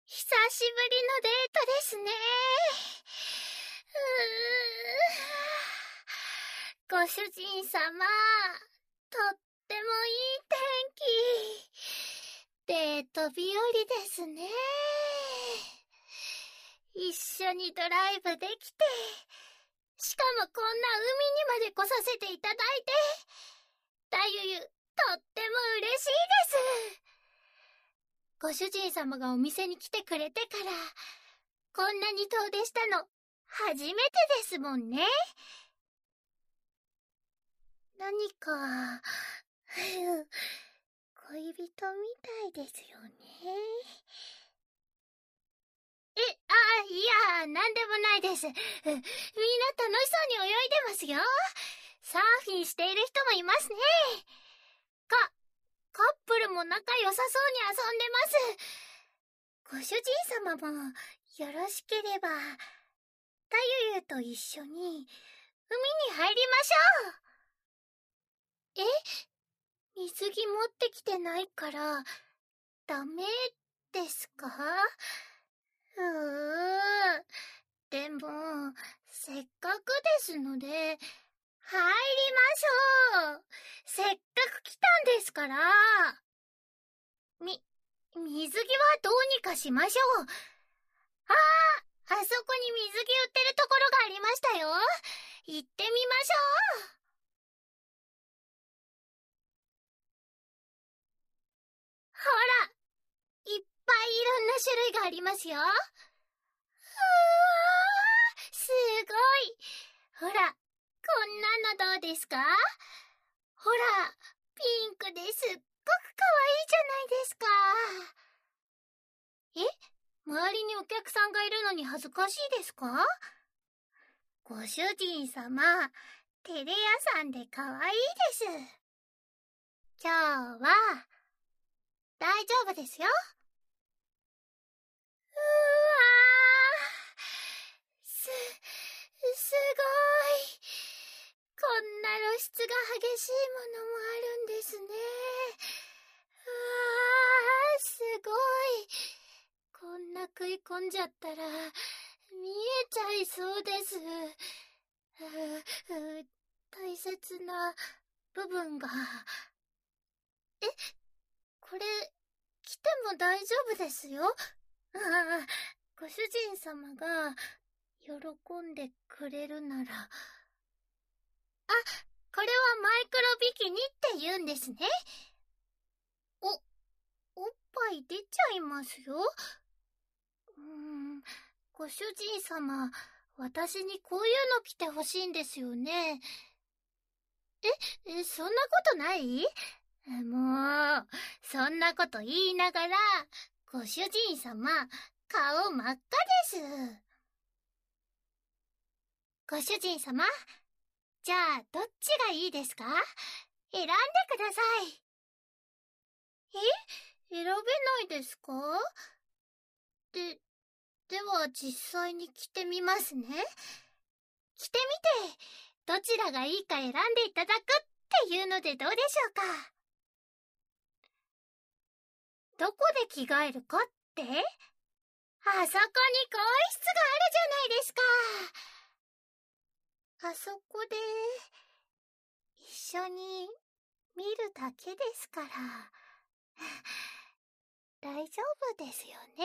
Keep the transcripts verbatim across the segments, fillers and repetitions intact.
久しぶりのデートですね。うーご主人様、とってもいい天気。デート日和ですね。一緒にドライブできて、しかもこんな海にまで来させていただいて、たゆゆ、とっても嬉しいです。ご主人様がお店に来てくれてから、こんなに遠出したの、初めてですもんね。何か、恋人みたいですよね。え、あ、いや、なんでもないです。みんな楽しそうに泳いでますよ。サーフィンしている人もいますね。か、カップルも仲良さそうに遊んでます。ご主人様もよろしければ、たゆゆと一緒に海に入りましょう。え、水着持ってきてないから、ダメですか？うーん。でも、せっかくですので、入りましょう。せっかく来たんですから。み、水着はどうにかしましょう。ああ、あそこに水着売ってるところがありましたよ。行ってみましょう。ほら、いっぱいいろんな種類がありますよ。うわー、すごい。ほら、こんなのどうですか？ほら、ピンクですっごくかわいいじゃないですか。え？周りにお客さんがいるのに恥ずかしいですか？ご主人様、テレ屋さんでかわいいです。今日は、大丈夫ですよ。うわー、す、すごい。こんな露出が激しいものもあるんですね。うわー、すごい。こんな食い込んじゃったら、見えちゃいそうです。うう大切な部分が。え、これ、着ても大丈夫ですよ。ああ、ご主人様が喜んでくれるなら。あ、これはマイクロビキニって言うんですね。お、おっぱい出ちゃいますよ。うーん、ご主人様、私にこういうの着てほしいんですよね。え、え、そんなことない？もう、そんなこと言いながら、ご主人様、顔真っ赤です。ご主人様、じゃあ、どっちがいいですか？選んでください。え？選べないですか？で、では実際に着てみますね。着てみて、どちらがいいか選んでいただくっていうのでどうでしょうか？どこで着替えるかって？あそこに更衣室があるじゃないですか。あそこで、一緒に見るだけですから。大丈夫ですよね。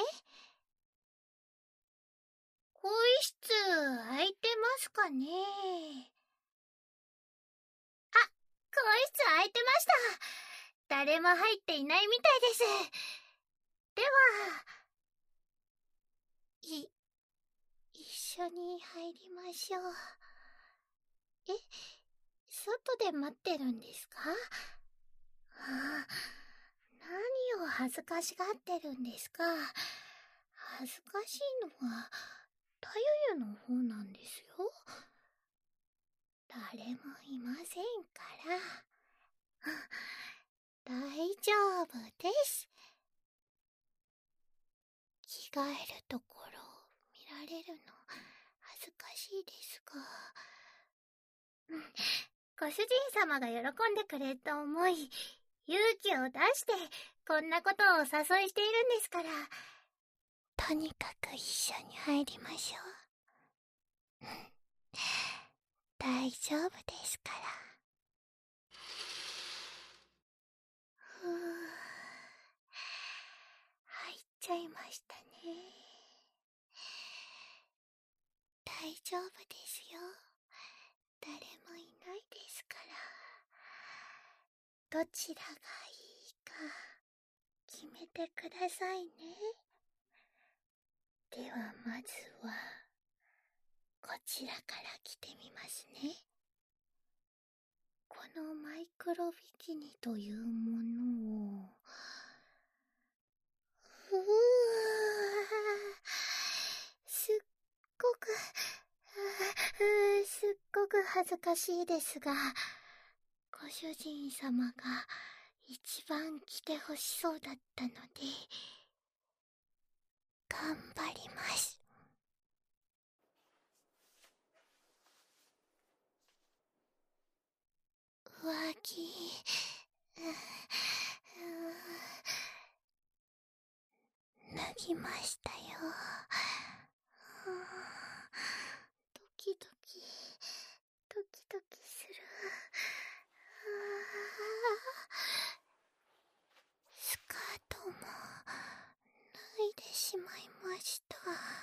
更衣室空いてますかね？あ、更衣室空いてました。誰も入っていないみたいです。では、い、一緒に入りましょう。え、外で待ってるんですか？はあ、何を恥ずかしがってるんですか？恥ずかしいのは、たゆゆの方なんですよ。誰もいませんから。大丈夫です。着替えるところを見られるの恥ずかしいですが、ご主人様が喜んでくれると思い、勇気を出してこんなことをお誘いしているんですから、 とにかく一緒に入りましょう。大丈夫ですから。ふう、入っちゃいましたね。大丈夫ですよ。誰もいないですから。どちらがいいか決めてくださいね。ではまずはこちらから着てみますね。このマイクロビキニというものを、ふぅ、すっごく、すっごく恥ずかしいですが、ご主人様が一番着てほしそうだったので、頑張ります。上着、脱ぎましたよ。ドキドキ、ドキドキする。スカートも脱いでしまいました。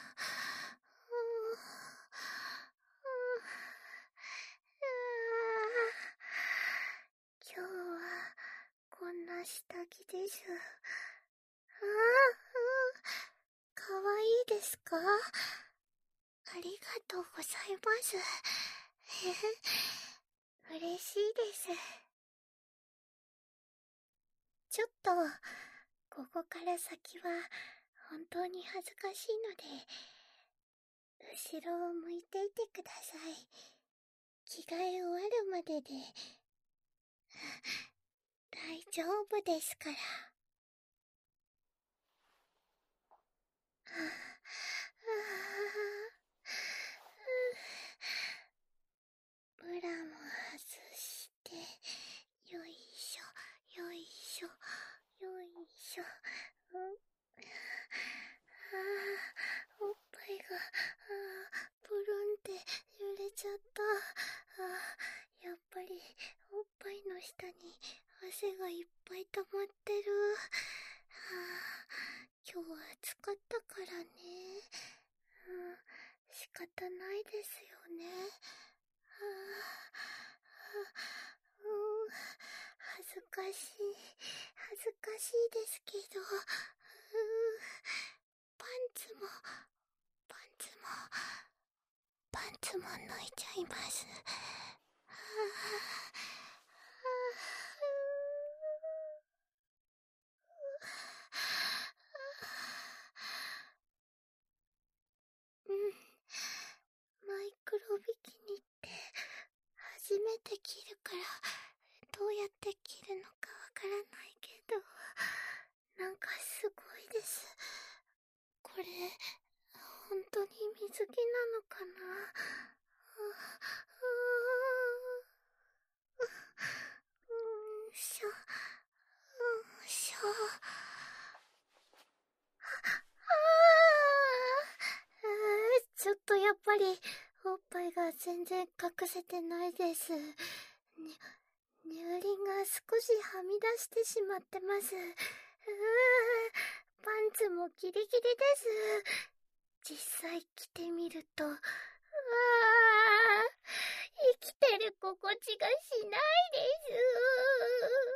今日はこんな下着です。ああ、かわいいですか？ありがとうございます。嬉しいです。ちょっと、ここから先は本当に恥ずかしいので、後ろを向いていてください。着替え終わるまでで、大丈夫ですから。ブラも外して、よいしょ、よいしょ、よいしょ。うん、ああ、おっぱいが、ああ、プルンって揺れちゃった。ああ、やっぱりおっぱいの下に汗がいっぱい溜まってる。ああ、今日は暑かったからね。うん、仕方ないですよね。はあ、うん、恥ずかしい、恥ずかしいですけど、うん、パンツも、パンツも、パンツも脱いちゃいます。はあ、うん、マイクロビキニって初めて着るからどうやって着るのかわからないけど、なんかすごいです。これ本当に水着なのかな。うんしょ、うんしょ。ちょっとやっぱりおっぱいが全然隠せてないです。に乳輪が少しはみ出してしまってます。うー、パンツもギリギリです。実際着てみると、うわー、生きてる心地がしないです。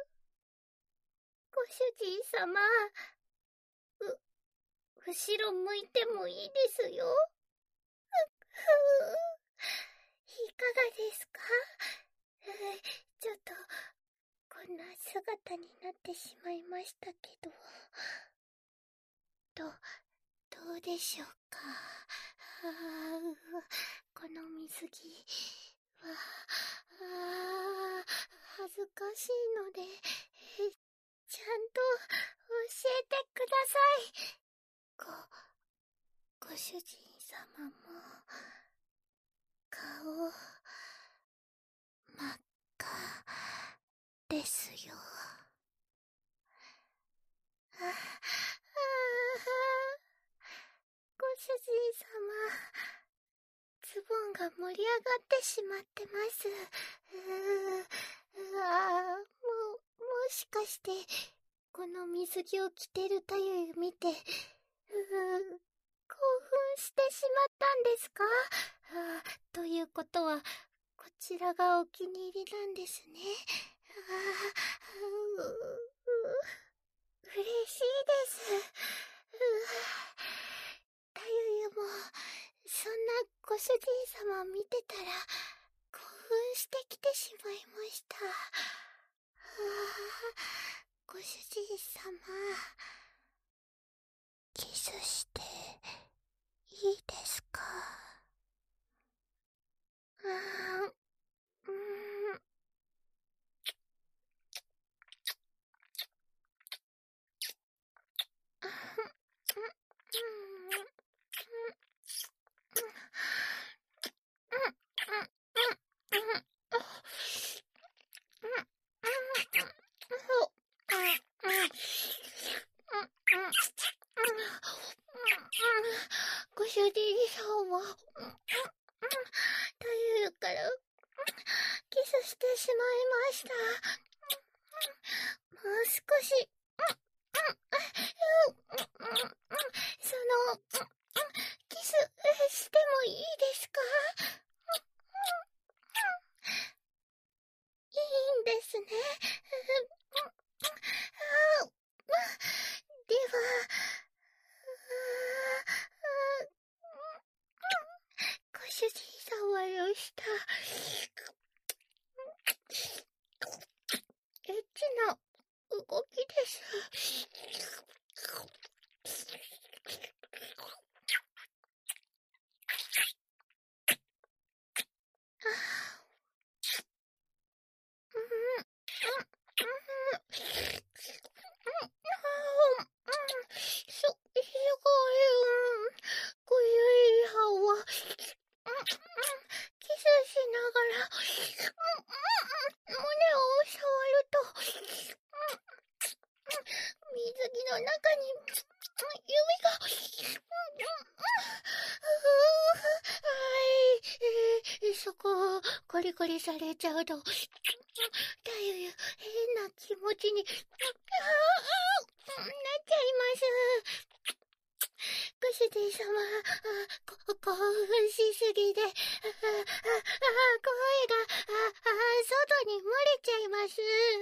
ご主人様、う、後ろ向いてもいいですよ。いかがですか？ちょっと、こんな姿になってしまいましたけど。ど、どうでしょうか。あー、この水着は、あー、恥ずかしいので、ちゃんと教えてください。ご、ご主人様も、顔、真っ赤ですよ。あ、あが盛り上がってしまってます。うー、うわー、も、もしかして、この水着を着てるたゆ見て、うー、興奮してしまったんですか？あー、ということは、こちらがお気に入りなんですね。あー、うー、嬉しいです。うー、たゆゆも、そんなご主人様を見てたら、興奮してきてしまいました。あー、ご主人様、キスしていいですか？あー、うーん。ご主人様、太陽からキスしてしまいました。もう少し、その、キスしてもいいですか？いいんですね。では、ご主人様の舌、エッチな動きです。す、すごい、ご主人様、キスしながら、胸を触ると、水着の中に、指が、はい、えー、そこをゴリゴリされちゃうと、だいぶ変な気持ちに、なっちゃいます。ご主人様、こ興奮しすぎで、あああ声がああ外に漏れちゃいます。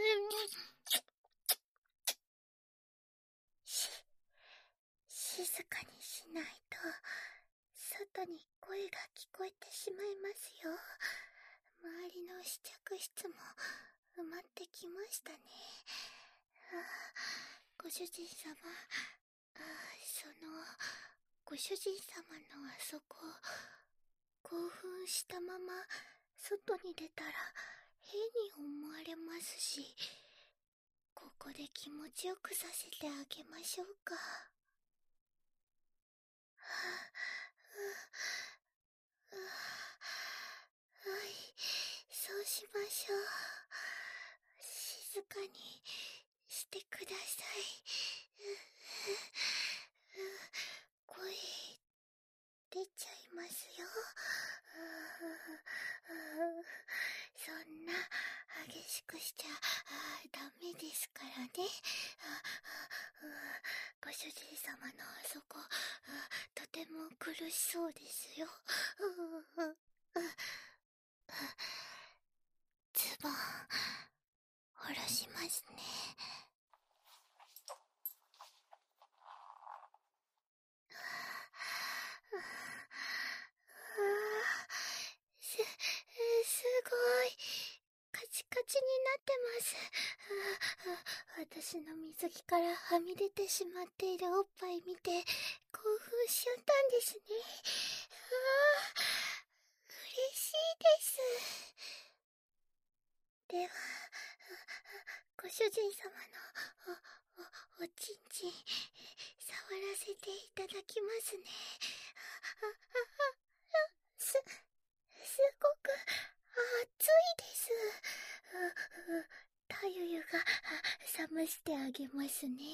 し、静かにしないと、外に声が聞こえてしまいますよ。周りの試着室も埋まってきましたね。ああ、ご主人様、ああ、その、ご主人様のあそこ、興奮したまま外に出たら変に思われますし、ここで気持ちよくさせてあげましょうか。はあ、はい、そうしましょう。静かにしてください。声出ちゃいますよ。そんな激しくしちゃダメですからね。ご主人様のあそこ、とても苦しそうですよ。ズボン、下ろしますね。す、すごい。カチカチになってます。私の水着からはみ出てしまっているおっぱい見て興奮しちゃったんですね。ああ、嬉しいです。では、ご主人様のお、お、おちんちん、触らせていただきますね。す、すごく熱いです。たゆゆが冷ましてあげますね。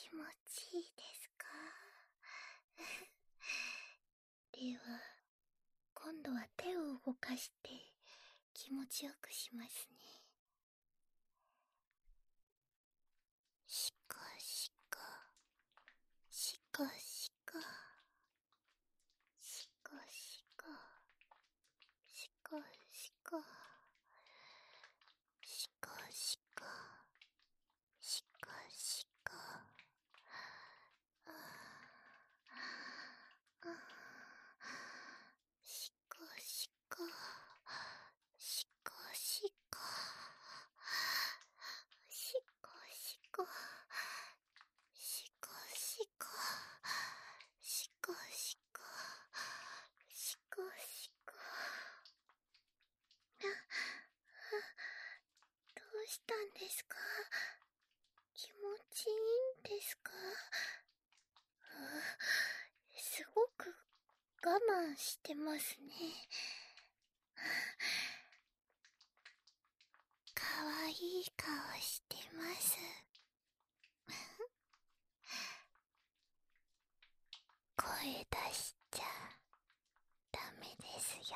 気持ちいいですか？では、今度は手を動かして気持ちよくしますね。しかしか、しかしか、しかしか、しかしか、しかしか、しかしか、ああ、しかしか、しかしか、しかしか、しかしか、しかしか、しかしか。どうしたんですか？気持ちいいんですか？すごく我慢してますね。かわいい顔してます。声出しちゃダメですよ。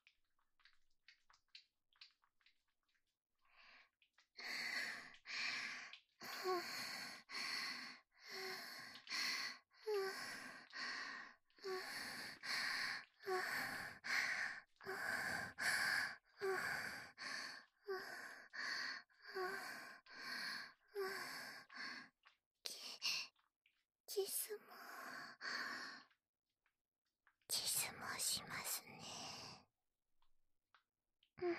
キスもキスもしますね。うん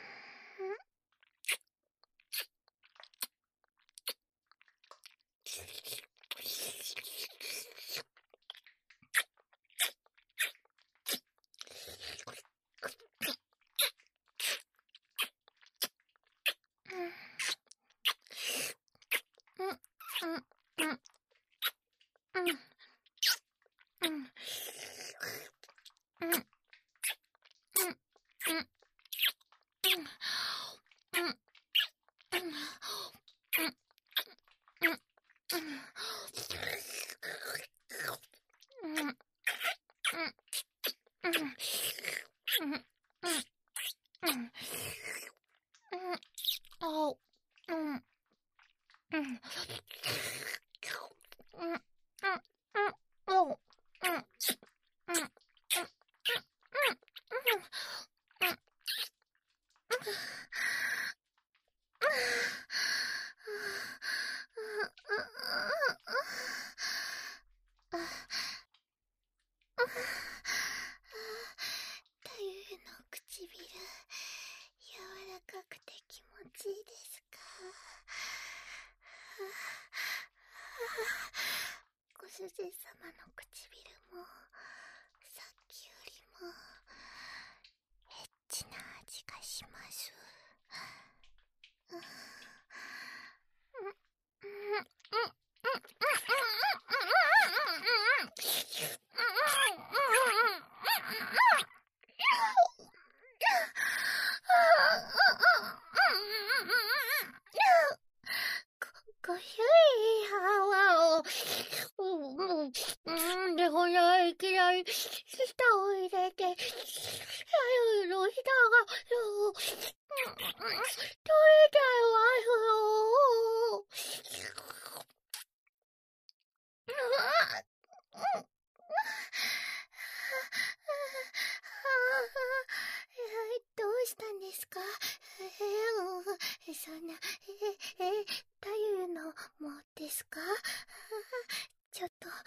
太陽の唇、柔らかくて気持ちいいですか？ご主人様の唇もさっきよりもエッチな味がします。ご主人様を、うん、でこれいきなり舌を入れて、左右の舌が、取れちゃいますよ。どうしたんですか？えー、そんな、えー、えー、太陽のもですか？ちょっと、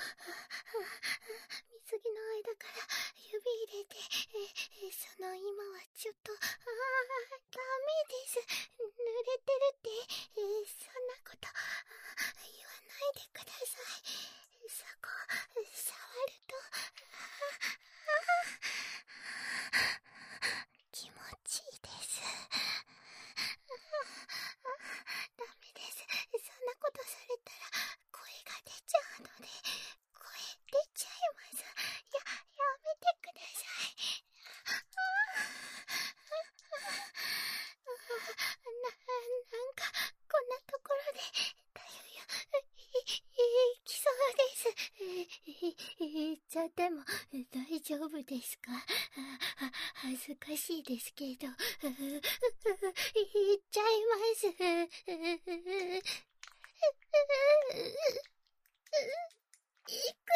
水着の間から指入れて、えー、その今はちょっと、あー、ダメです。濡れてるって、えー、そんなこと言わないでください。そこ、触ると、気持ちいいです。ダメです。そんなことされたら声がっても大丈夫ですか？恥ずかしいですけど、言っちゃいます。いく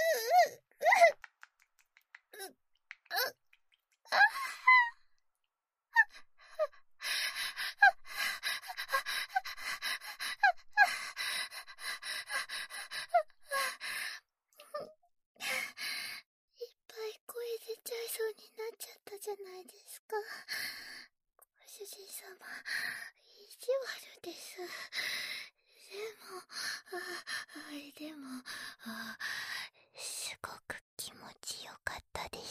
そうになっちゃったじゃないですか。ご主人様、意地悪です。でも、あ、でも、あ、すごく気持ちよかったです。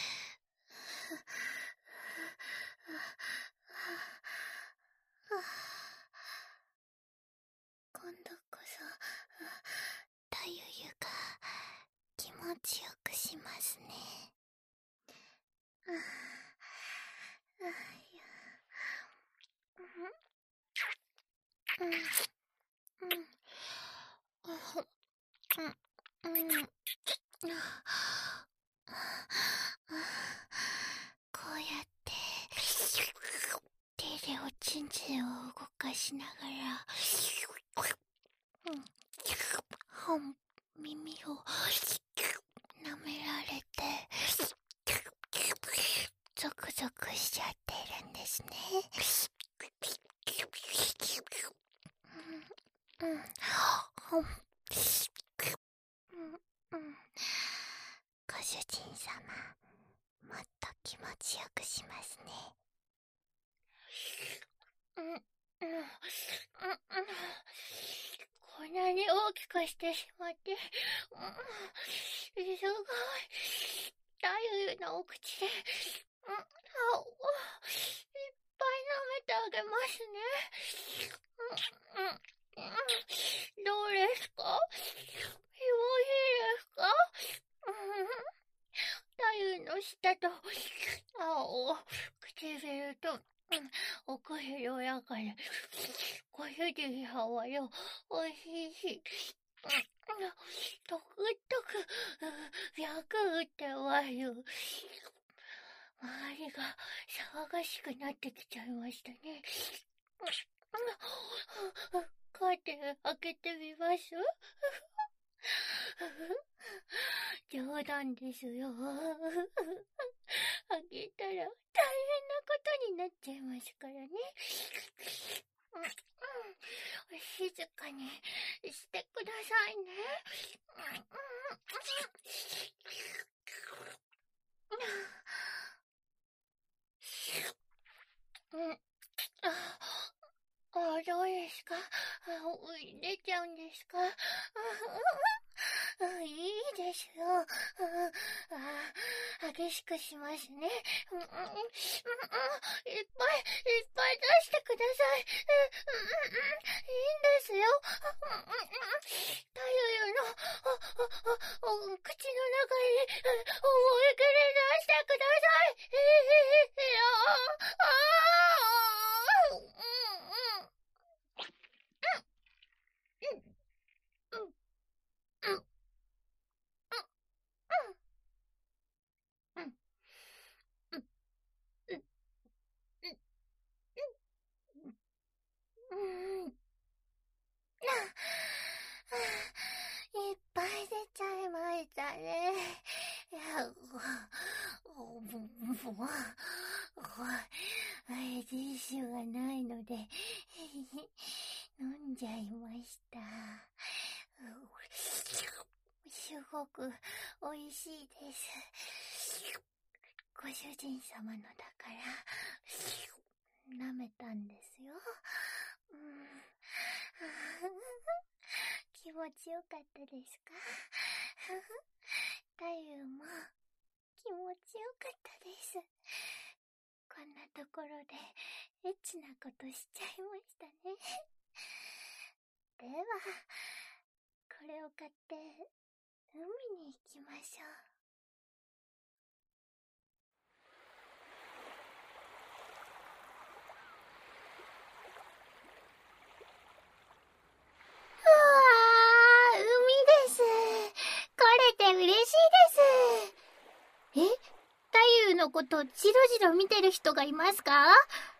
今度こそ、たゆゆが気持ちよくしますね。ああ、いや、うん、うん、うん、うん、うん、こうやって手でおちんちんを動かしながら、うん、耳を舐められてゾクゾクしちゃってるんですね。うん、うん、うん、うん、ご主人様、もっと気持ちよくしますね。うん、うん、うん、こんなに大きくしてしまって、うん、すごい、太陽のお口で、うん、あ、いっぱい舐めてあげますね。うん、うん、うん、どうですか？気持ちいいですか？うん、太陽の下と、青、唇と、うん、奥広やかで、ご主人様よ、おいしいし、うん、とくとく、脈打ってますよ。周りが騒がしくなってきちゃいましたね。カーテン開けてみます？冗談ですよ。開けたら大変なことになっちゃいますからね。うん、うん、静かにしてくださいね。うん、うん、うん、あ、どうですか？出ちゃうんですか？いいですよ。あ、激しくしますね。うん、うん、いっぱい、いっぱい出してください。うん、うん、いいんですよ。太陽の口の中に思いっきり出してください。ああ、うん、うん。いっぱい出ちゃいましたね。いや、もう、もう、ティッシュがないので、飲んじゃいました。すごく美味しいです。ご主人様のだから舐めたんですよ。うん、気持ちよかったですか？太夫も気持ちよかったです。こんなところでエッチなことしちゃいましたね。では、これを買って海に行きましょう。うわー、海です。来れて嬉しいです。 優のことをじろじろ見てる人がいますか？はあ、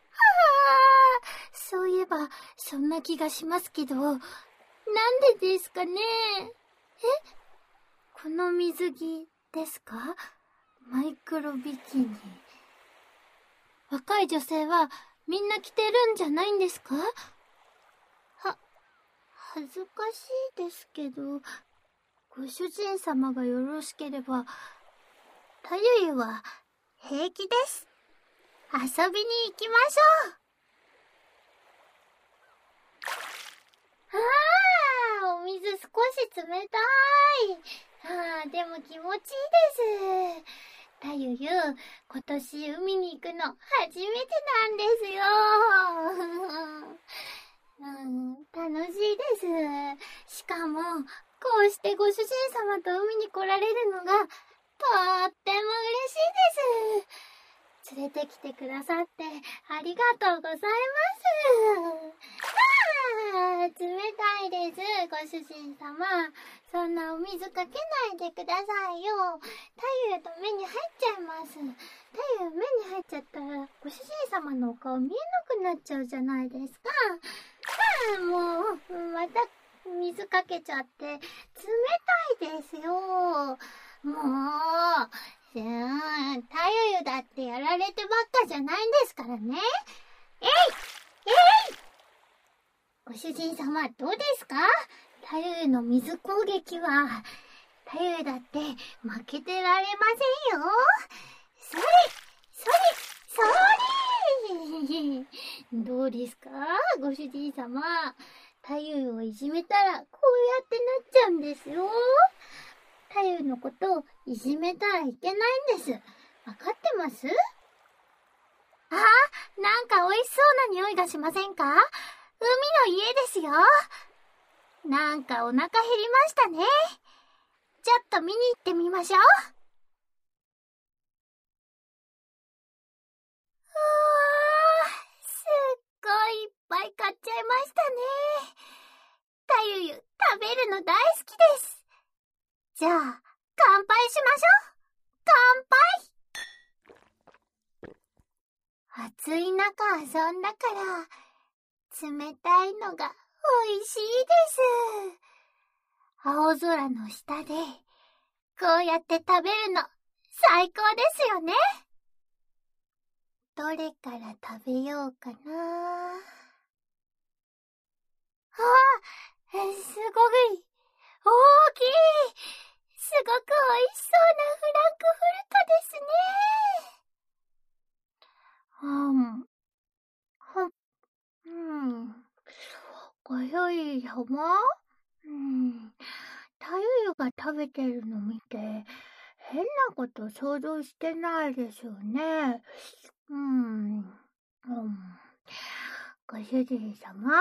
そういえば、そんな気がしますけど、なんでですかね？え？この水着ですか？マイクロビキニ。若い女性はみんな着てるんじゃないんですか？は、恥ずかしいですけど、ご主人様がよろしければ、たゆゆは平気です。遊びに行きましょう。ああ、お水少し冷たい。ああ、でも気持ちいいです。たゆゆ、今年海に行くの初めてなんですよ。うん、楽しいです。しかも、こうしてご主人様と海に来られるのが、とっても嬉しいです。連れてきてくださってありがとうございます。あー、冷たいです、ご主人様。そんなお水かけないでくださいよ。太陽と目に入っちゃいます。太陽目に入っちゃったら、ご主人様のお顔見えなくなっちゃうじゃないですか。あー、もう、また水かけちゃって、冷たいですよ。もう、うーん、太陽だってやられてばっかじゃないんですからね。えいえいご主人様、どうですか？太陽の水攻撃は、太陽だって負けてられませんよ。それ、それ、それどうですか？ご主人様。太陽をいじめたら、こうやってなっちゃうんですよ。太陽のことをいじめたらいけないんです。わかってます？あ、なんか美味しそうな匂いがしませんか？海の家ですよ。なんかお腹減りましたね。ちょっと見に行ってみましょう。うわー、すっごいいっぱい買っちゃいましたね。たゆゆ、食べるの大好きです。じゃあ、乾杯しましょう。乾杯。暑い中遊んだから、冷たいのが美味しいです。青空の下で、こうやって食べるの最高ですよね。どれから食べようかな。あ、すごい大きい。すごく美味しそうなフランクフルトですね。うん。は、うん。ごよい様？うん。太陽が食べてるの見て、変なこと想像してないですよね。うん。うん。ご主人様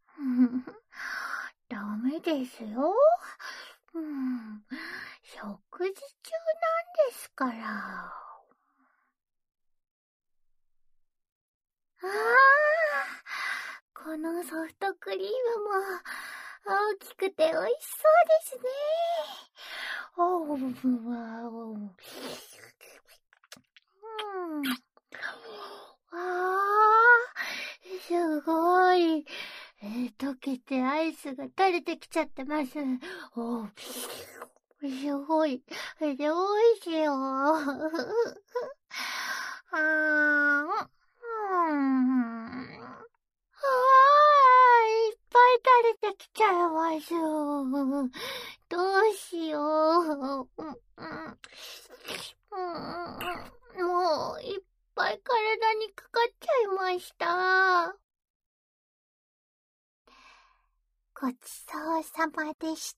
ダメですよ。うん。食事中なんですから。ああ、このソフトクリームも大きくて美味しそうですね。おー、わお。うん。あー、すごい。えー、溶けてアイスが垂れてきちゃってます。おー、すごい。どうしよう。あー、うん。あー、いっぱい垂れてきちゃいます。どうしよう。うん、うん、もう、いっぱい体にかかっちゃいました。ごちそうさまでした。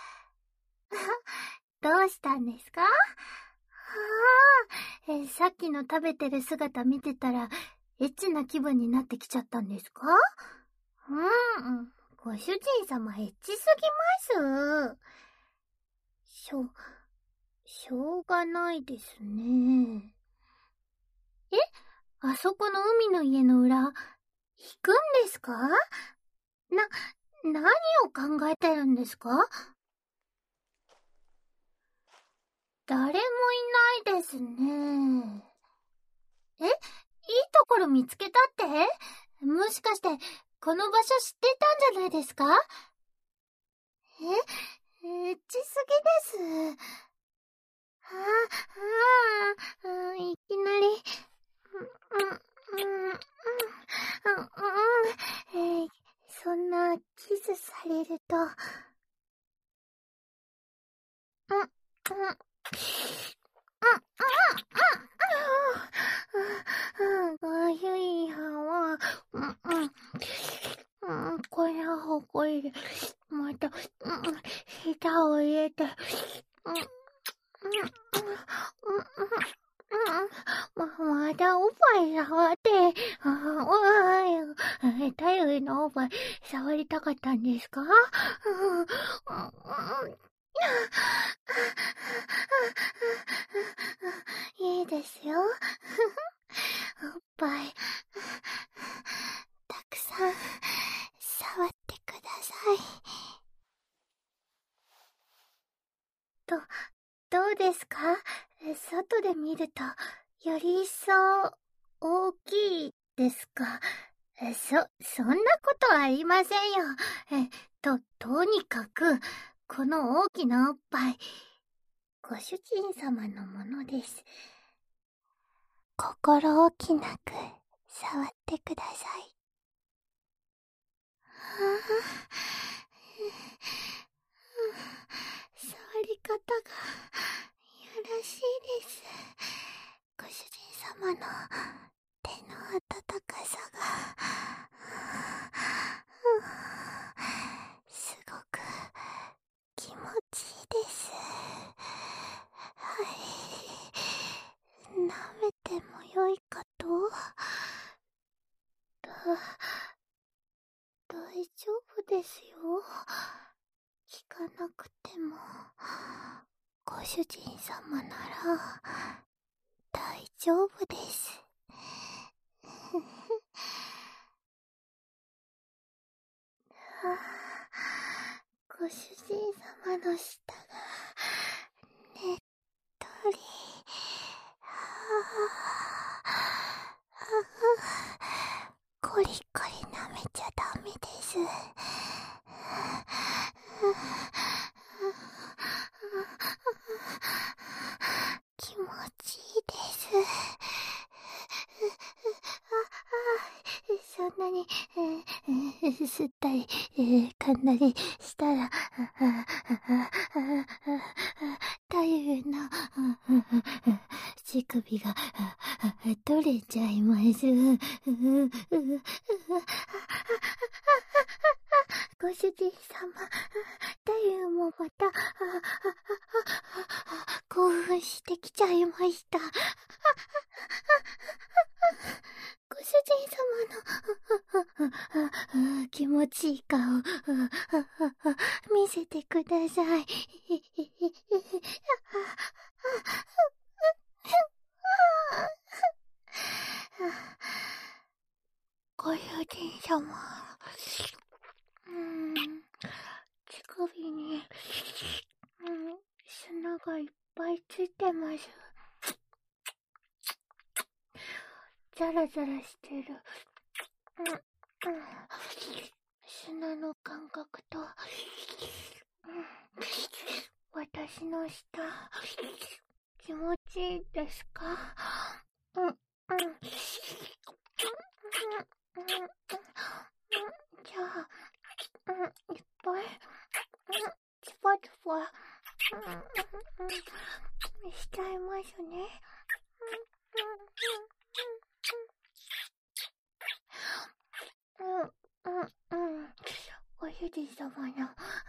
どうしたんですか？はあ、え、さっきの食べてる姿見てたら、エッチな気分になってきちゃったんですか？うん、ご主人様エッチすぎます。しょ、しょうがないですね。え、あそこの海の家の裏、引くんですか？な、何を考えてるんですか？ 誰もいないですね。え、いいところ見つけたって？もしかして、この場所知ってたんじゃないですか？え、エッチすぎです。はあ、はあ、いきなり、うん、うん、うん、うん、うん、えー、そんなキスされると、うん、うん、うん、うん、うん、ごゆいはは、うん、うん、うん、これはほこりで、また、うん、舌を入れて、うん、うん、うん、うん、ま、またおっぱい触って、ああ、わーい、太陽のおっぱい触りたかったんですか？うん、うん、うん、いいですよ。おっぱい、たくさん触ってください。と、どうですか？外で見ると、より一層大きいですか？そ、そんなことありませんよ。え、と、とにかく、この大きなおっぱい、ご主人様のものです。心置きなく触ってください。はあ、触り方がやらしいです。ご主人様の手の温かさが、すごく気持ちいいです。はい。舐めてもよいかと？だ、大丈夫ですよ。聞かなくても、ご主人様なら、大丈夫です。はあ、ご主人様の舌が、ねっとり。はあ、コリコリ舐めちゃダメです。気持ちいいです。そんなに、えー、吸ったり、えー、噛んだりしたら、太陽の乳首が取れちゃいます。ご主人様、太陽もまた、興奮してきちゃいました。ご主人様の気持ちいい顔見せてください。ご主人様、うーん、乳首に、うん、砂がいっぱいついてます。ザラザラしてる。うん、うん、砂の感覚と、うん、私の舌、気持ちいいですか？うん、うん、うん、うん、じゃあ、うん、いっぱい、うん、チパチパ、うん、うん、しちゃいますね。うん、うん、うん、ご主人様の、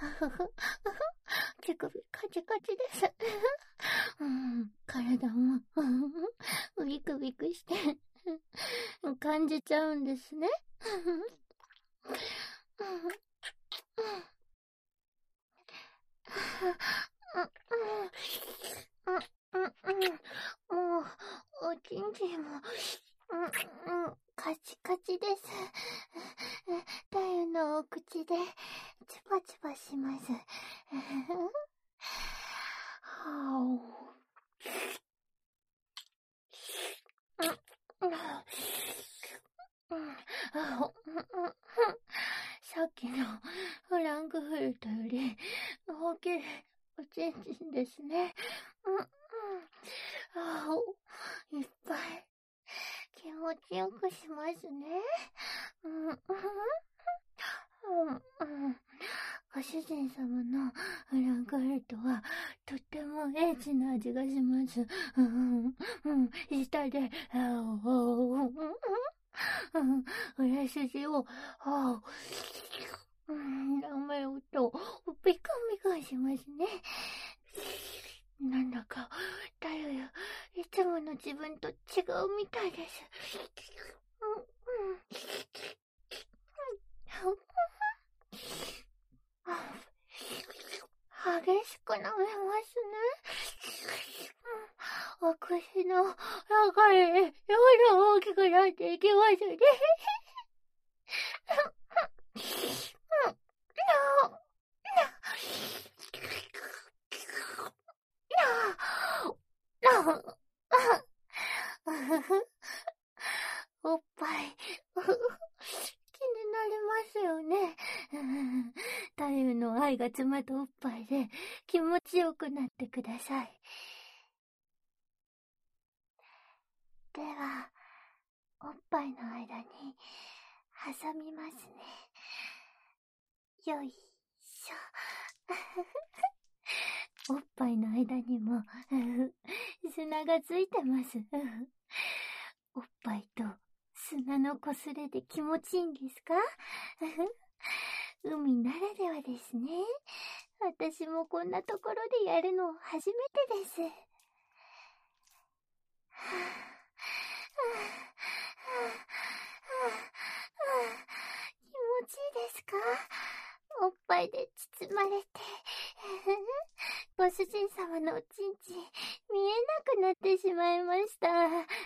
乳首カチカチです。うん、体も、ウィクウィクして感じちゃうんですね。もう、おちんちんも、うんうん、カチカチです。太陽のお口で、チュパチュパします。はさっきのフランクフルトより大きいおちんちんですね。うんうん、あいっぱい気持ちよくしますね。うんうんうんうん、ご主人様のフランクフルトはとってもエッチな味がします。うんうんうん、舌で、あおおうんうん、売れ筋を、あうん、舐めるとピカピカしますね。なんだかだよよ、いつもの自分と違うみたいです。うんうん激しく舐めますね。私の中でどんどん大きくなっていきますね。おっぱい気になりますよね。太夫の愛が詰まったおっぱいで気持ちよくなってください。ではおっぱいの間に挟みますね。よいしょ。おっぱいの間にも砂がついてます。おっぱいと砂のこすれで気持ちいいんですか？海ならではですね。私もこんなところでやるの初めてです。気持ちいいですか？おっぱいで包まれてご主人様のおちんちん見えなくなってしまいました。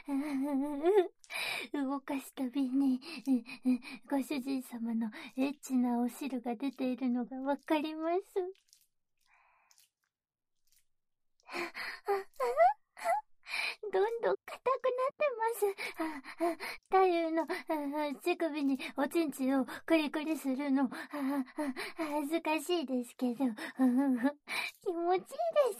動かすたびにご主人様のエッチなお汁が出ているのがわかります。どんどん硬くなってます。太夫の乳首におちんちんをクリクリするの恥ずかしいですけど気持ちいいです。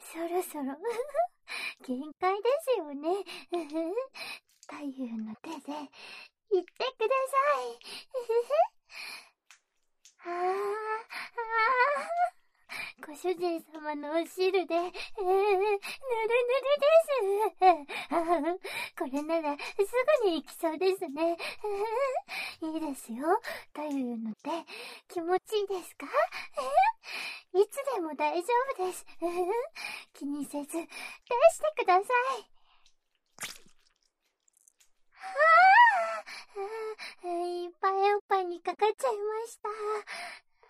そろそろ限界ですよね。太夫の手で言ってください。あーあーご主人様のお汁で、えー、ぬるぬるです。これならすぐに行きそうですね。いいですよ。太夫の手、気持ちいいですか？いつでも大丈夫です。気にせず出してください。あーいっぱいおっぱいにかかっちゃいました。あ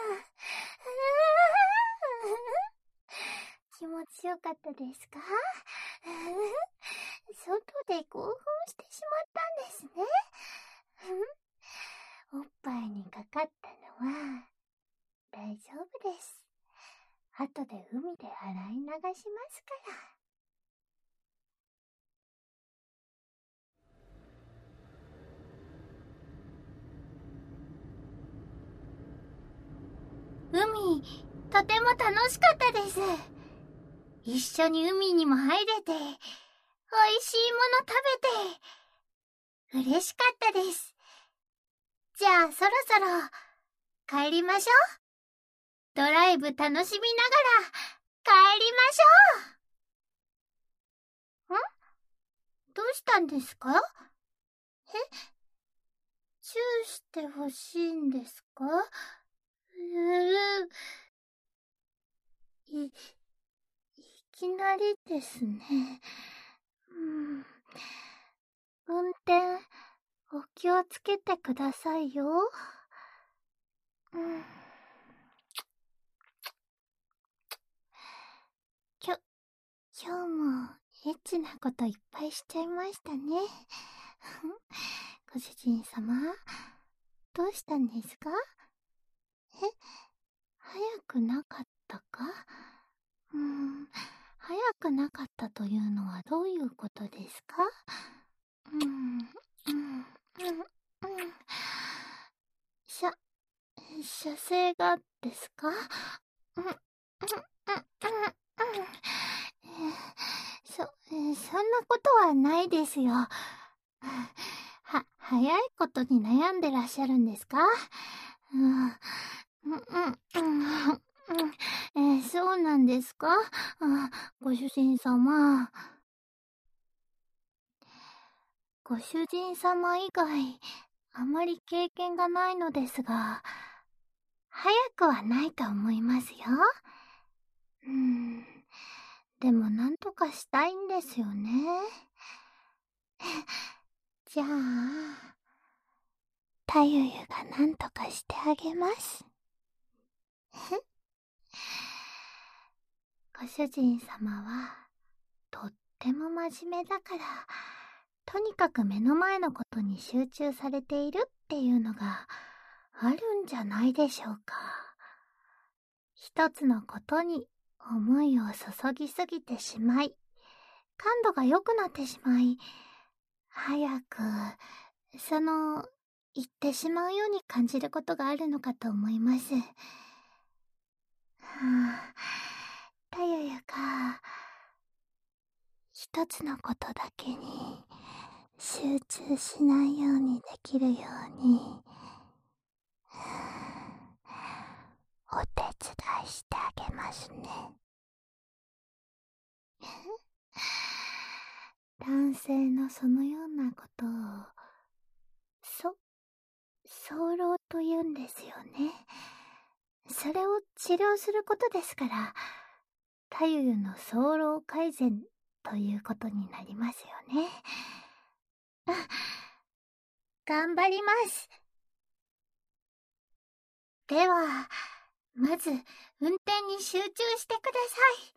気持ちよかったですか？外で興奮してしまったんですね。おっぱいにかかったのは大丈夫です。後で海で洗い流しますから。海、とても楽しかったです。一緒に海にも入れて、美味しいもの食べて、嬉しかったです。じゃあそろそろ帰りましょう。ドライブ楽しみながら帰りましょう。ん？どうしたんですか？え？チューしてほしいんですか？うーい、いきなりですね。うん、運転、お気をつけてくださいよ。うん、きょ、今日もエッチなこといっぱいしちゃいましたね。ご主人様、どうしたんですか？え、早くなかったか？ うーん、早くなかったというのはどういうことですか？うーん、うん、うん、うん。しゃ、射精がですか？うん、うん、うん、うん、うん。そ、そんなことはないですよ。は、早いことに悩んでらっしゃるんですか？うん、うん、うん、うん、うん。えー、そうなんですか？あ、ご主人様。ご主人様以外、あまり経験がないのですが、早くはないと思いますよ。うーん、でもなんとかしたいんですよね。じゃあ、たゆゆがなんとかしてあげます。ご主人様は、とっても真面目だから、とにかく目の前のことに集中されているっていうのがあるんじゃないでしょうか。一つのことに思いを注ぎすぎてしまい、感度が良くなってしまい、早く、その、言ってしまうように感じることがあるのかと思います。はあ、たゆゆが、一つのことだけに集中しないようにできるように、お手伝いしてあげますね。男性のそのようなことを、そ、早漏と言うんですよね。それを治療することですから、たゆゆの早漏改善ということになりますよね。頑張ります。では、まず、運転に集中してください。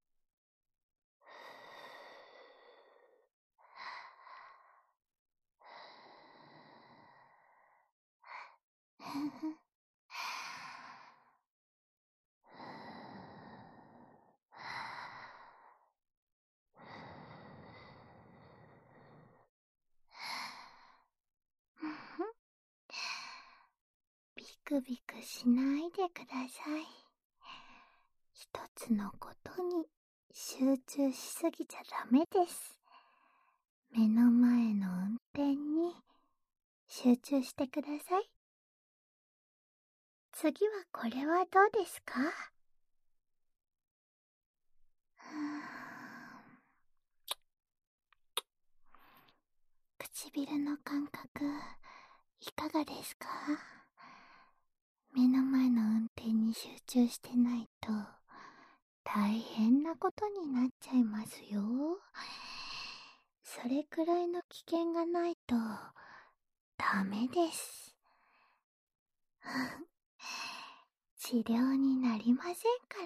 ビクビクしないでください。一つのことに集中しすぎちゃダメです。目の前の運転に集中してください。次はこれはどうですか？唇の感覚、いかがですか？目の前の運転に集中してないと、大変なことになっちゃいますよ。それくらいの危険がないと、ダメです。治療になりませんから。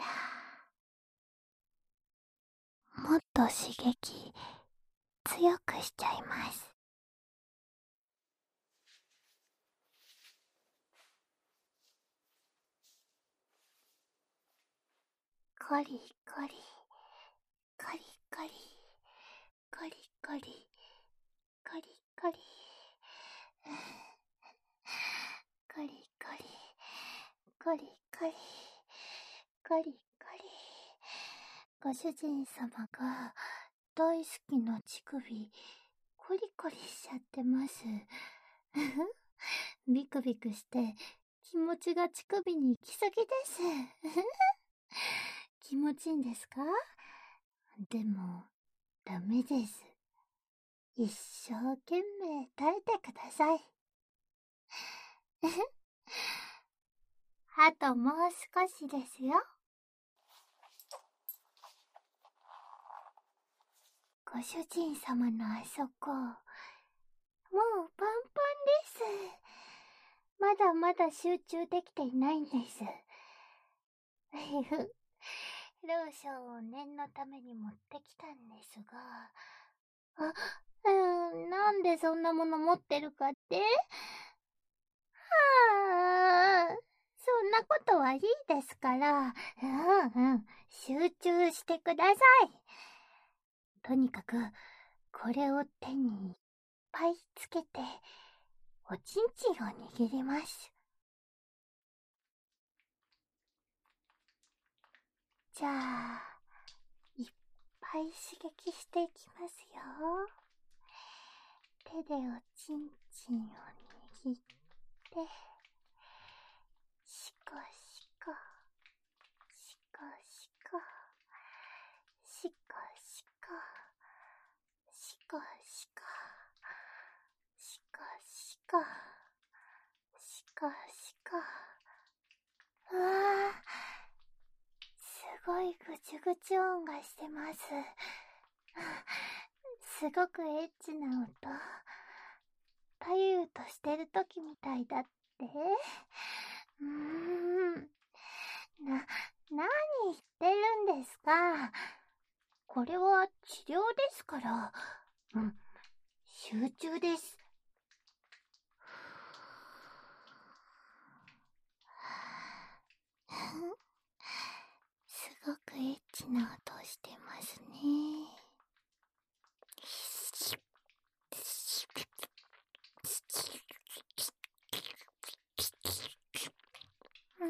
もっと刺激、強くしちゃいます。コリコリ、コリコリ、コリコリ、コリコリ、コリコリ、コリコリ、コリコリ。ご主人様が大好きな乳首、コリコリしちゃってます。ビクビクして気持ちが乳首に行き過ぎです。気持ちいいんですか？でも、ダメです。一生懸命耐えてください。あともう少しですよ。ご主人様のあそこ、もうパンパンです。まだまだ集中できていないんです。ローションを念のために持ってきたんですが、あ、うーん、なんでそんなもの持ってるかって？はあ、そんんなことはいいですから、うんうん、集中してください。とにかく、これを手にいっぱいつけて、おちんちんを握ります。じゃあ、いっぱい刺激していきますよ。手でおちんちんを握って、しこしこ、しこしこ、しこしこ、しこしこ、しこしこ、しこしこ。うわぁ、すごいぐちゅぐちゅ音がしてます。すごくエッチな音。太夫としてるときみたいだって。うーん。な、何言ってるんですか。これは治療ですから。うん。集中です。すごくエッチな音してますね。うん。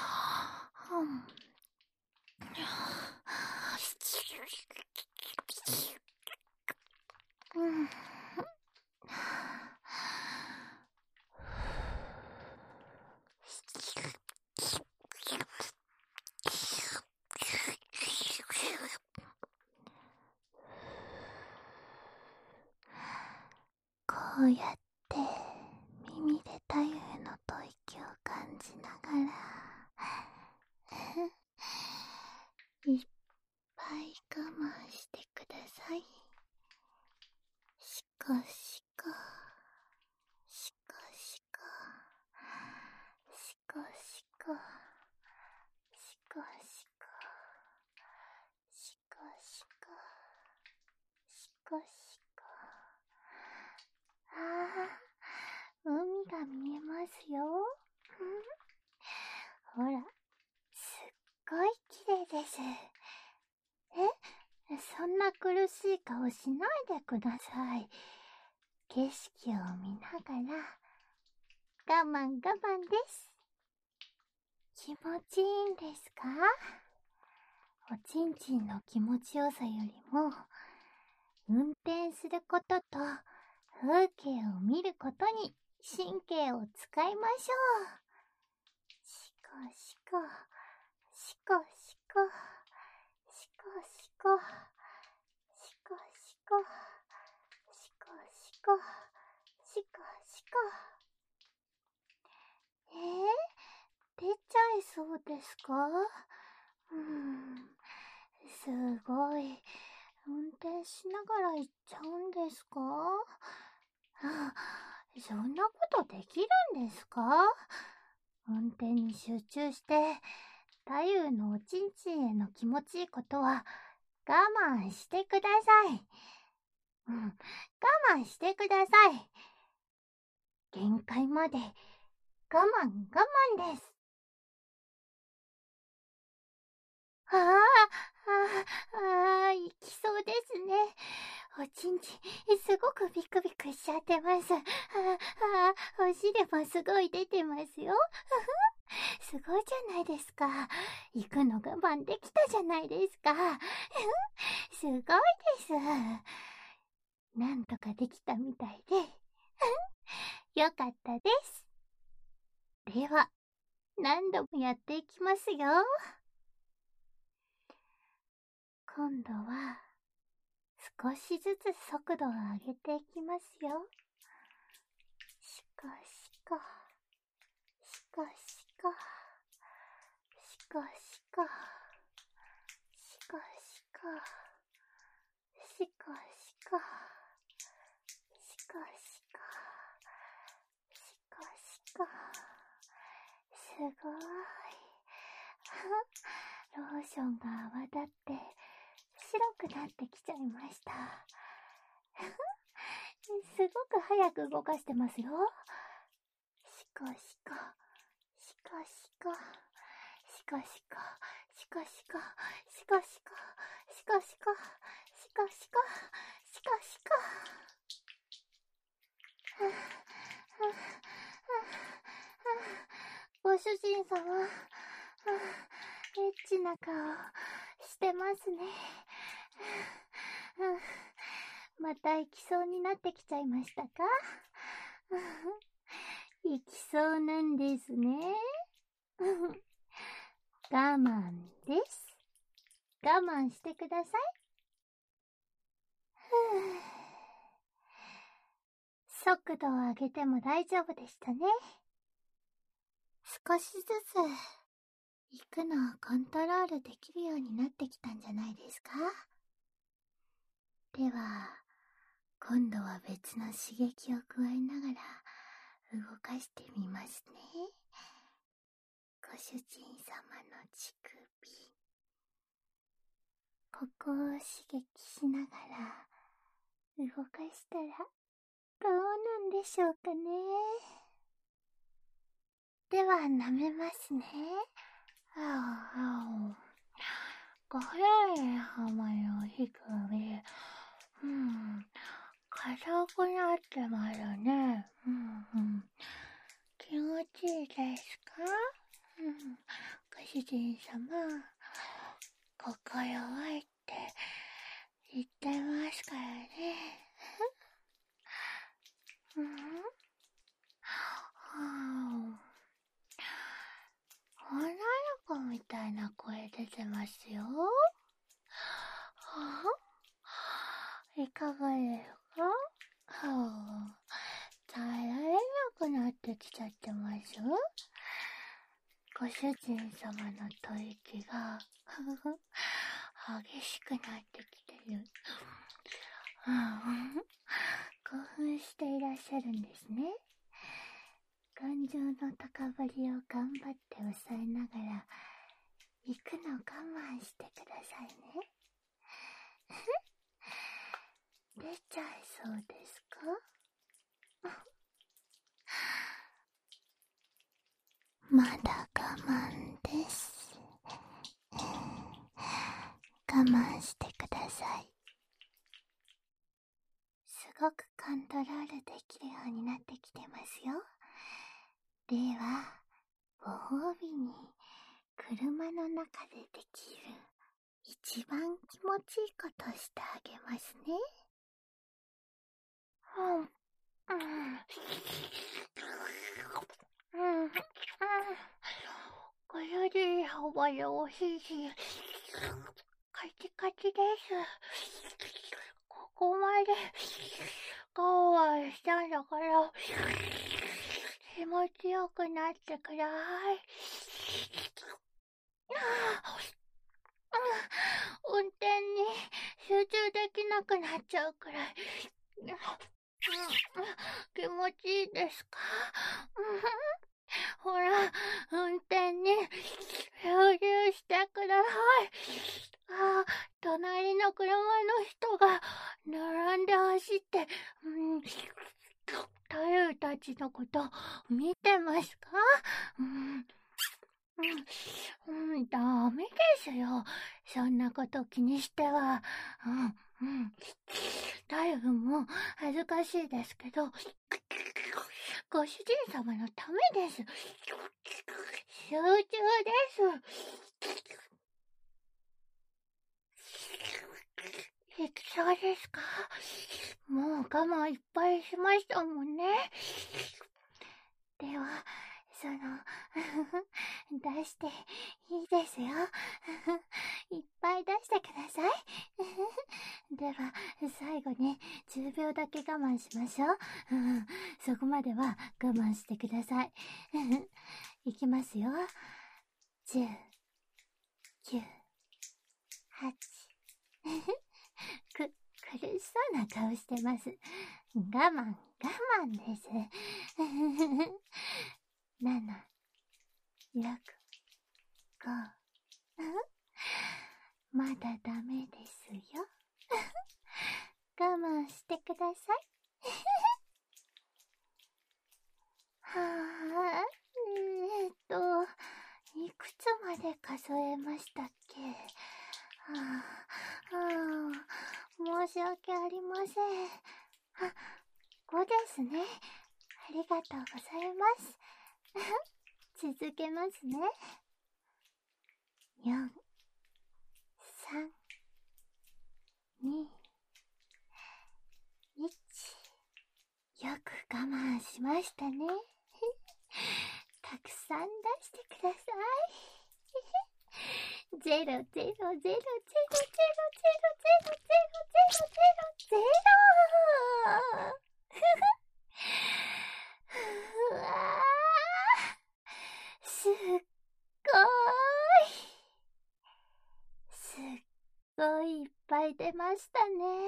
うん。こうやって耳で太夫の吐息を感じながらいっぱい我慢してください。しこしこ、しこしこ、しこしこ、しこしこ、しこしこ、しこしこ。ああ、海が見えますよ。ほら、すっごい綺麗です。え、そんな苦しい顔しないでください。景色を見ながら、我慢我慢です。気持ちいいんですか？おちんちんの気持ちよさよりも、運転することと風景を見ることに神経を使いましょう。しこしこ、しこしこ、しこしこ、しこしこ、しこしこ、しこしこ。えー、出ちゃいそうですか？うーん、すごい。運転しながら行っちゃうんですか？はあ、そんなことできるんですか？運転に集中して、太夫のおちんちんへの気持ちいいことは我慢してください。うん、我慢してください。限界まで我慢我慢です。ああ、ああ、ああ、行きそうですね。おちんちん、すごくビクビクしちゃってます。ああ、お尻もすごい出てますよ。すごいじゃないですか。行くの我慢できたじゃないですか。すごいです。なんとかできたみたいで。よかったです。では、何度もやっていきますよ。今度は、少しずつ速度を上げていきますよ。しこしこ、しこしこ、しこしこ、しこしこ、しこしこ、しこしこ、しこしこ。すごい。ローションが泡立って白くなってきちゃいました。すごく早く動かしてますよ。しこしこ、しかしか、しかしか、しかしか、しかしか、しかしか、しかしか、しかしか。ご主人様、エッチな顔してますね。また行きそうになってきちゃいましたか？行きそうなんですね。我慢です。我慢してください。速度を上げても大丈夫でしたね。少しずつ行くのをコントロールできるようになってきたんじゃないですか？では、今度は別の刺激を加えながら動かしてみますね。ご主人様の乳首、ここを刺激しながら動かしたらどうなんでしょうかね。では舐めますね。ああ、ご早い浜の乳首、うん、硬くなってますね。うんうん、気持ちいいですか？うん、ご主人様、ここ弱いって言ってますからね。うん、はあ、女の子みたいな声出てますよ。はあ、いかがですか？はあ、耐えられなくなってきちゃってます？ご主人様の吐息が激しくなってきてる。興奮していらっしゃるんですね。感情の高ぶりを頑張って抑えながら行くの我慢してくださいね。出ちゃいそうですか？まだ我慢です。我慢してください。すごくコントロールできるようになってきてますよ。では、ご褒美に車の中でできる一番気持ちいいことをしてあげますね。うん、うん、うん、うん。ご主人様よおしいし、カチカチです。ここまで我慢したんだから、気持ちよくなってください。運転に集中できなくなっちゃうくらい気持ちいいですか？ほら、運転に集中してください。あ、隣の車の人が並んで走って、うん、太夫たちのこと見てますか？うん、うん、うん、ダメですよ。そんなこと気にしては。うん、うん。太夫も恥ずかしいですけど、ご主人様のためです。集中です。いきそうですか？もう我慢いっぱいしましたもんね。では、その、出していいですよ。いっぱい出してください。では、最後にじゅうびょうだけ我慢しましょう。そこまでは我慢してください。いきますよ。じゅう、きゅう、はち。く、苦しそうな顔してます。我慢、我慢です。なな、ろく、ご。まだダメですよ。我慢してください。はぁ、えーっと、 申し訳ありません。あ、ごですね。ありがとうございます。続けますね。よん、さん、に、いち。よく我慢しましたね。たくさん出してください。ゼロゼロゼロゼロゼロゼロゼロゼロゼロゼロゼロ。うわー、すっごーい。すっごいいっぱい出ましたね。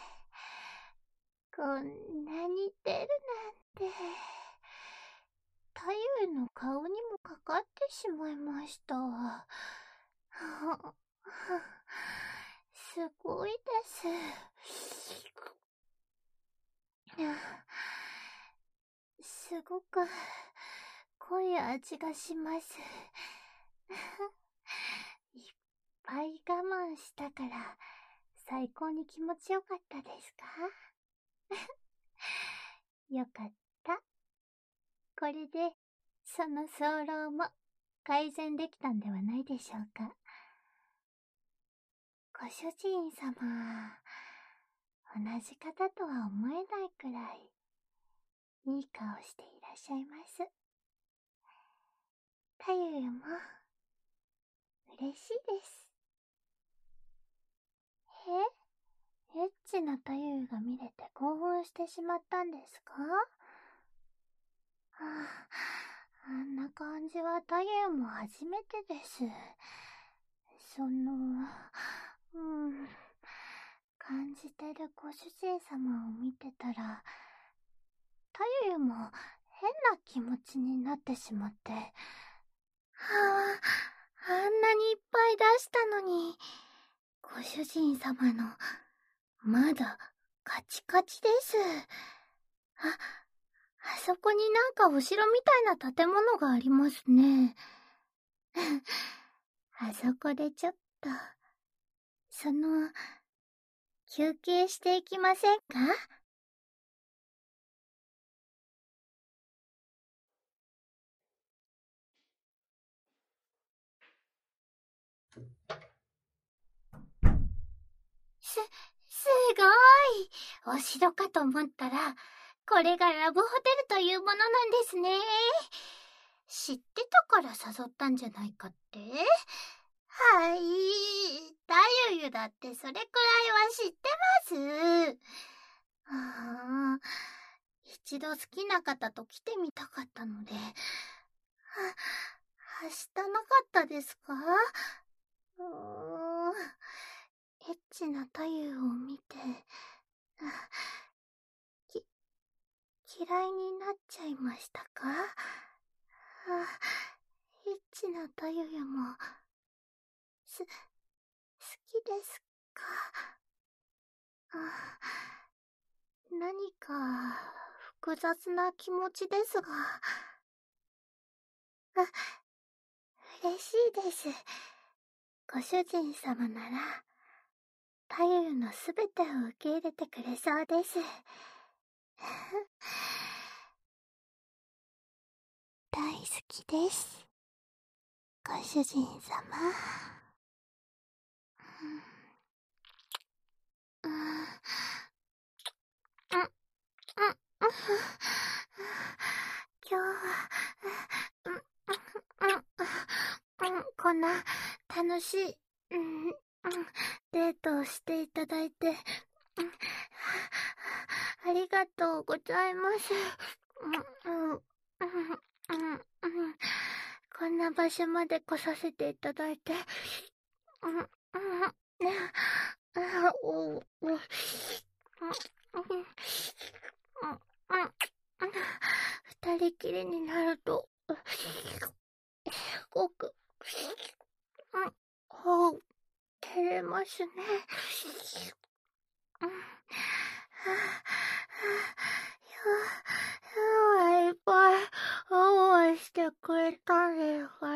こんなに出るなんて。太陽の顔にもかかってしまいました。すごいです。すごく濃い味がします。いっぱい我慢したから最高に気持ちよかったですか？よかった。これでその早漏も改善できたんではないでしょうか。ご主人様、同じ方とは思えないくらいいい顔していらっしゃいます。太夫も嬉しいです。え？エッチな太夫が見れて興奮してしまったんですか？ああ、あんな感じは太夫も初めてです。その、うん、感じてるご主人様を見てたら、太夫も変な気持ちになってしまって。はあ、あんなにいっぱい出したのに、ご主人様の、まだカチカチです。あ、あそこになんかお城みたいな建物がありますね。あそこでちょっと、その、休憩していきませんか？す、すごーい。お城かと思ったら、これがラブホテルというものなんですね。知ってたから誘ったんじゃないかって？はい。だゆゆだってそれくらいは知ってます。ああ、一度好きな方と来てみたかったので。は、はしたなかったですか？うーん。エッチな太夫を見て、き、嫌いになっちゃいましたか？エッチな太夫も、す、好きですか？あ、何か複雑な気持ちですが。あ、嬉しいです。ご主人様なら、太夫のすべてを受け入れてくれそうです。大好きです。ご主人様。うん、うん、うん、うん、今日は、うん、うん、うん、こんな楽しい、うん、デートをしていただいて、ありがとうございます。うん、うん、うん、こんな場所まで来させていただいて、うん、うん、お、お、二人きりになると、すごく、ほう、照れますね。いっぱい応援してくれたんですから。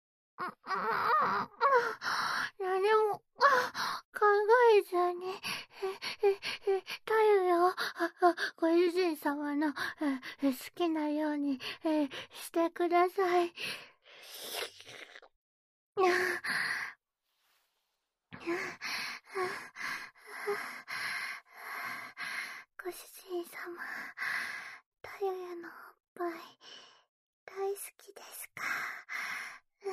何も考えずに太陽よ、ご主人様の好きなようにしてください。ご主人様、太陽のおっぱい大好きですか？あ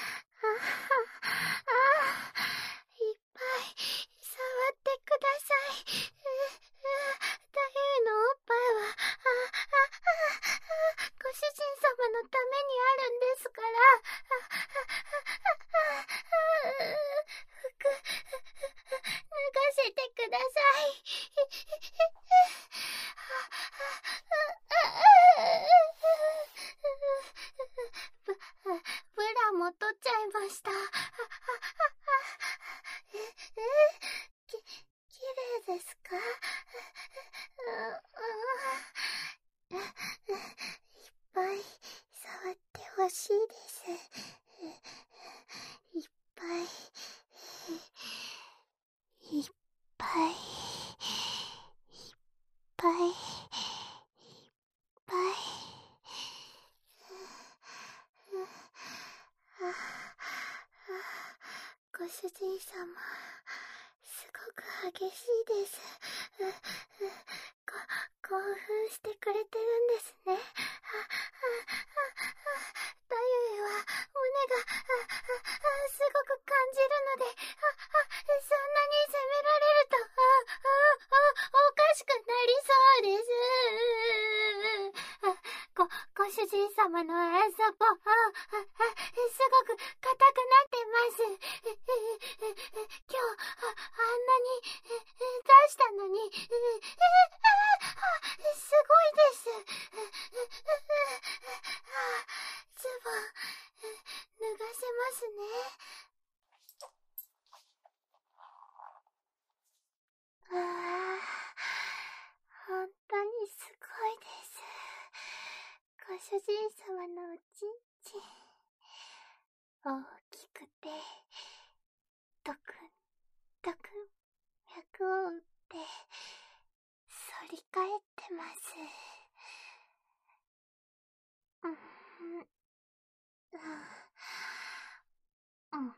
あ、いっぱい触ってください。太陽のおっぱいはご主人様のためにあるんですから。服脱がせてください。ブ、ブラも取っちゃいました。え、え、き、きれいですか？いっぱい触ってほしいです。いっぱい、いっぱい、いっぱい、いっぱい。ご主人様、すごく激しいです。こ、興奮してくれてるんですね。太陽は胸がすごく感じるので、そんなに責められるとおかしくなりそうです。ご、ご主人様のあそこ、すごく硬くなってます。今日、あんなに出したのに、すごいです。ズボン、脱がせますね。ああ、本当にすごいです。ご主人様のおちんちん、大きくて、ドクン、ドクン、脈を打って、反り返ってます。うん、うん、うん。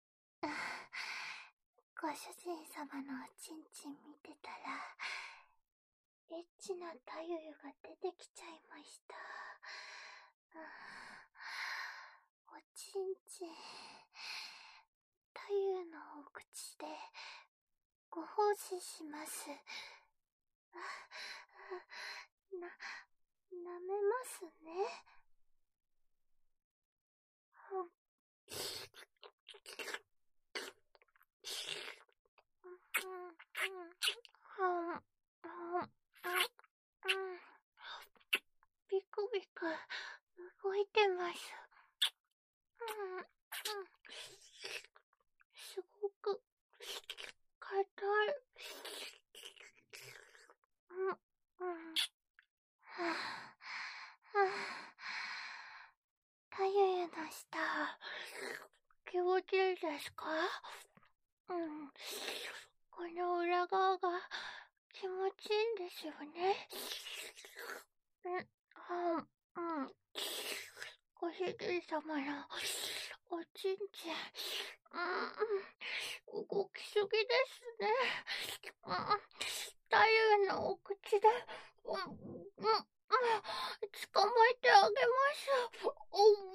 ご主人様のおちんちん見てたら、エッチな太陽が出てきちゃいました。おちんちん、太陽のお口でご奉仕します。な、舐めますね。うんビクビク動いてます。すごく硬い。太陽の下、気持ちいいですか？うん。この裏側が気持ちいいんですよね。うん、うん。ご主人様のおちんちん、うん、動きすぎですね。うん、太陽のお口で、うん、うん、うん、捕まえてあげます。うん、うん、うん、うん、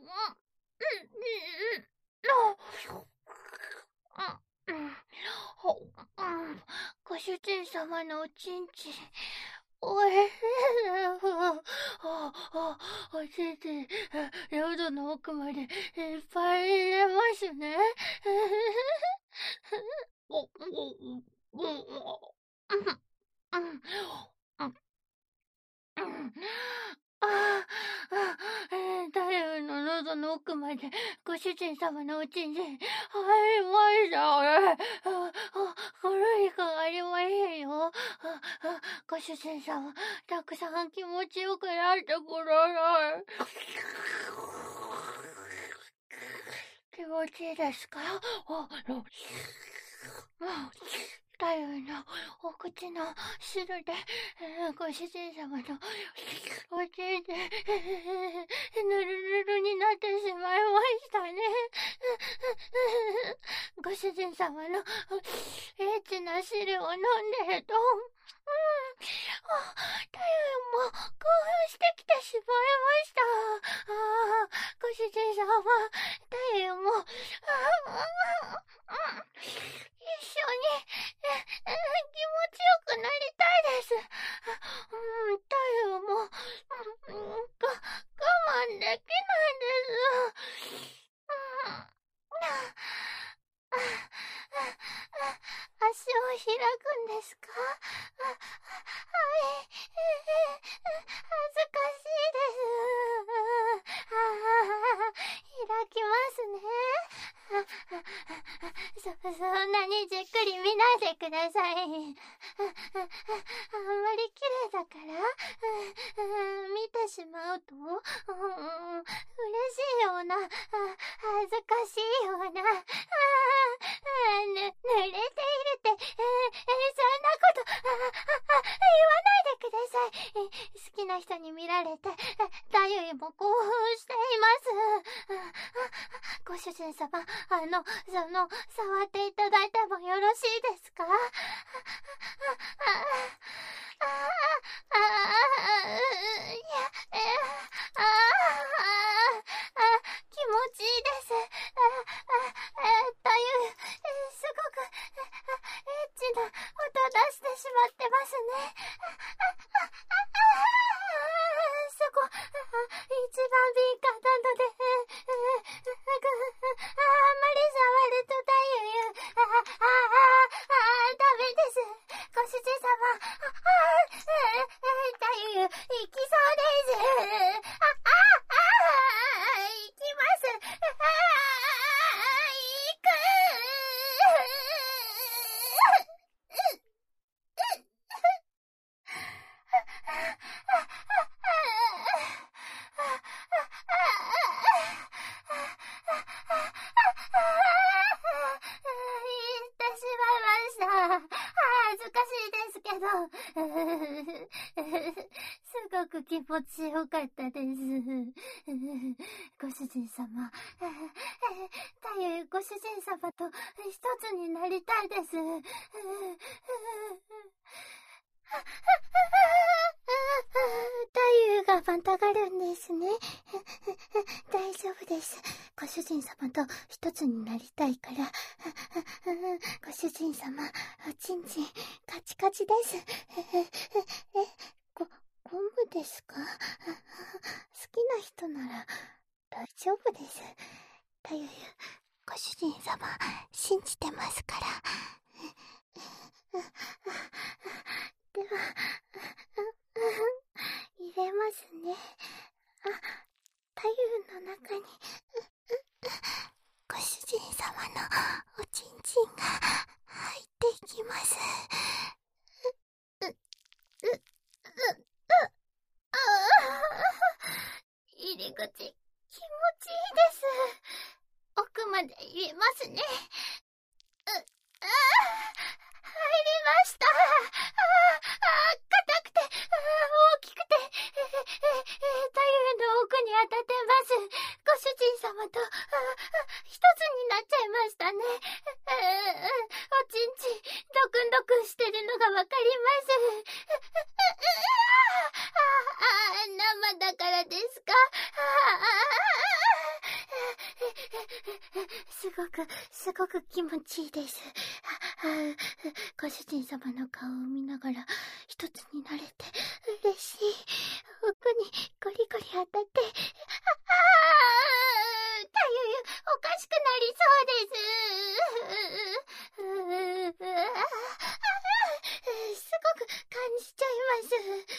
うん、うん、うん、ご主人様のおちんちん、おいしい。おちんちん、喉の奥までいっぱい入れますね。お、お、お、お、うん、うん、うん。ああ、えー、太陽の喉の奥までご主人様のおちんちん入りました。ああ、古いかありませんよ。ご主人様、たくさん気持ちよくなってください。気持ちいいですか？あ、太陽の口の汁で、ご主人様のおちんで、ぬるぬるになってしまいましたね。ご主人様のエッチな汁を飲んでると、うん、太陽も興奮してきてしまいました。あご主人様、太陽も、あ一緒に気持ちよくなりたいです。うん、太陽も、うん、が我慢できないです。足を開くんですか？はい。恥ずかしいです。開きますね。そ、そんなにじっくり見ないでください。あんまり綺麗だから、見てしまうと、嬉しいような、恥ずかしいような、ぬ、濡れているって、えー、えー、そんなこと、あ、あ、言わないでください。えー、好きな人に見られて、太陽も興奮しています。ご主人様、あの、その、触っていただいてもよろしいですか？あ、あ、あ、あ、いや、えー、あ、あ、気持ちいいです。あ、あ、えー、太陽、すごく、エッチな音出してしまってますね。そこ、一番敏感なので、あんまり触ると太陽、あ、あ、あ、ダメです。ご主人様、太陽、行きそうです。あ、あ、あ、行きます。あ、行く。恥ずかしいですけど、すごく気持ちよかったです。ご主人様、太陽ご主人様と一つになりたいです。太陽がまたがるんですね。大丈夫です。ご主人様と一つになりたいから。ご主人様、おちんちんカチカチです。え、ご、ゴムですか？好きな人なら大丈夫です。太陽、ご主人様、信じてますから。では、入れますね。あ、太陽の中に、ご主人様のおちんちんが入っていきます。う、う、う、う、あ入り口、気持ちいいです。奥まで入れますね。う、あ入りました。ああ、硬くて、あ大きくて、えええ太陽の奥に当たってます。ご主人様と、あ一つになっちゃいましたね。えおちんち、ドクンドクンしてるのがわかります。ああ、生だからですか？すごく、すごく気持ちいいです。ご主人様の顔を見ながら一つになれて嬉しい。奥にゴリゴリ当たって、ああ、太陽おかしくなりそうです。すごく感じちゃいます。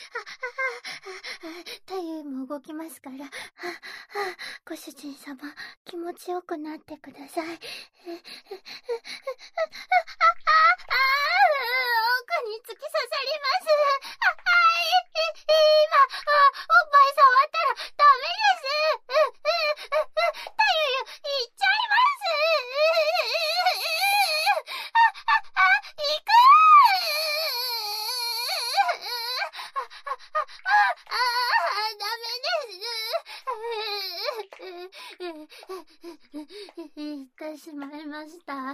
太陽も動きますから、ご主人様気持ちよくなってください。奥に突き刺さります。あ、あ、今、おっぱい触ったらダメです。太陽、行っちゃいます。あ、あ、あ、行くしまいました。はい。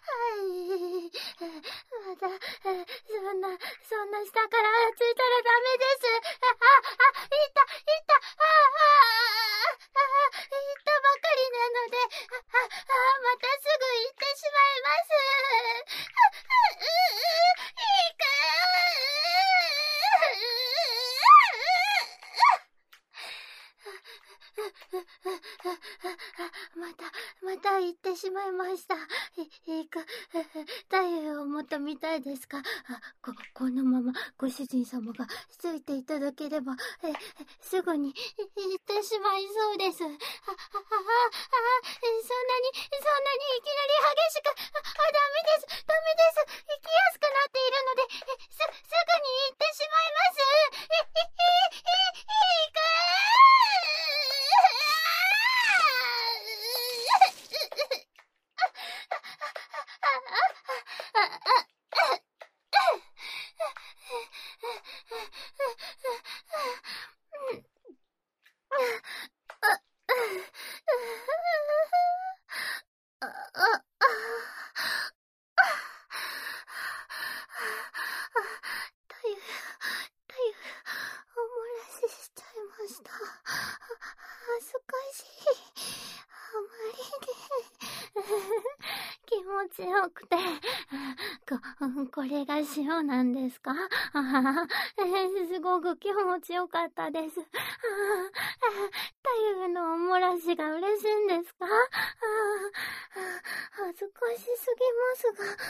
まだ、そんな、そんな下からついたらダメです。あ、あ、あ、いた、いた、あ、あ、あ、いたばかりなので、あ、あ、またすぐ行ってしまいます。あ、う、う、いく。また、また行ってしまいました。い、いく、太陽をもっと見たいですか？あ、こ、このままご主人様がついていただければ、え、すぐに行ってしまいそうです。あ、あ、あ、あ、そんなに、そんなにいきなり激しく、あ、あ、ダメです、ダメです。行きやすくなっているので、え、す、すぐに行ってしまいます。え、え、え、え、いく。太陽、太陽、お漏らししちゃいました。恥ずかしい。あまりに気持ちよくて、こ、これが塩なんですか？あはは、えー、すごく気持ちよかったです。あ太陽のお漏らしが嬉しいんですか？あ恥ずかしすぎますが、